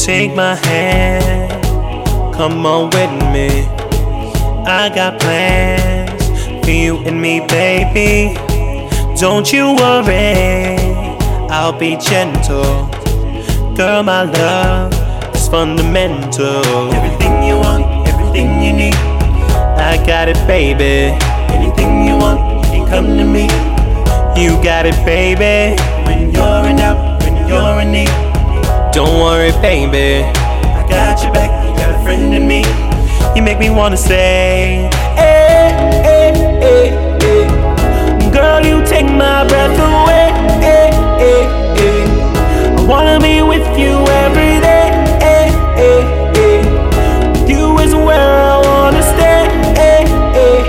Take my hand, come on with me. I got plans for you and me, baby. Don't you worry, I'll be gentle. Girl, my love is fundamental. Everything you want, everything you need, I got it, baby. Anything you want, you can come to me. You got it, baby. When you're in doubt, when you're in need, don't worry, baby, I got your back, you got a friend in me. You make me wanna say, hey, hey, hey, hey. Girl, you take my breath away, hey, hey, hey. I wanna be with you every day, hey, hey, hey. With you is where I wanna stay, hey, hey,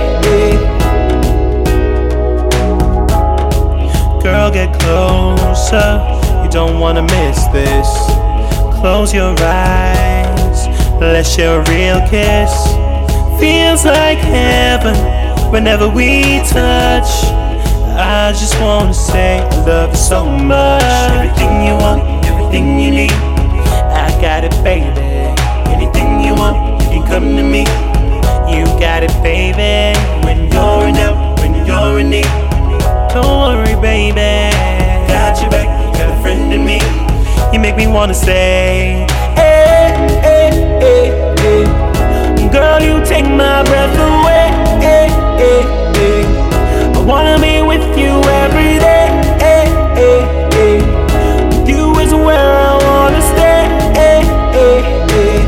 hey. Girl, get closer, you don't wanna miss this. Close your eyes, let's share a real kiss. Feels like heaven whenever we touch. I just wanna say I love you so much. Everything you want, everything you need, I got it, baby. Anything you want, you can come to me. You got it, baby. When you're in doubt, when you're in need, don't worry, baby, got your back, you got a friend in me. You make me wanna say, hey, hey, hey, hey. Girl, you take my breath away, hey, hey, hey. I wanna be with you every day, hey, hey, hey. With you is where I wanna stay, hey, hey, hey.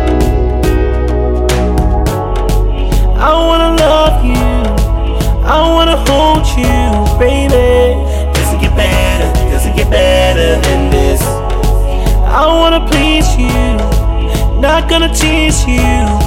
I wanna love you, I wanna hold you, baby. Does it get better? Does it get better than this? I wanna please you, not gonna tease you.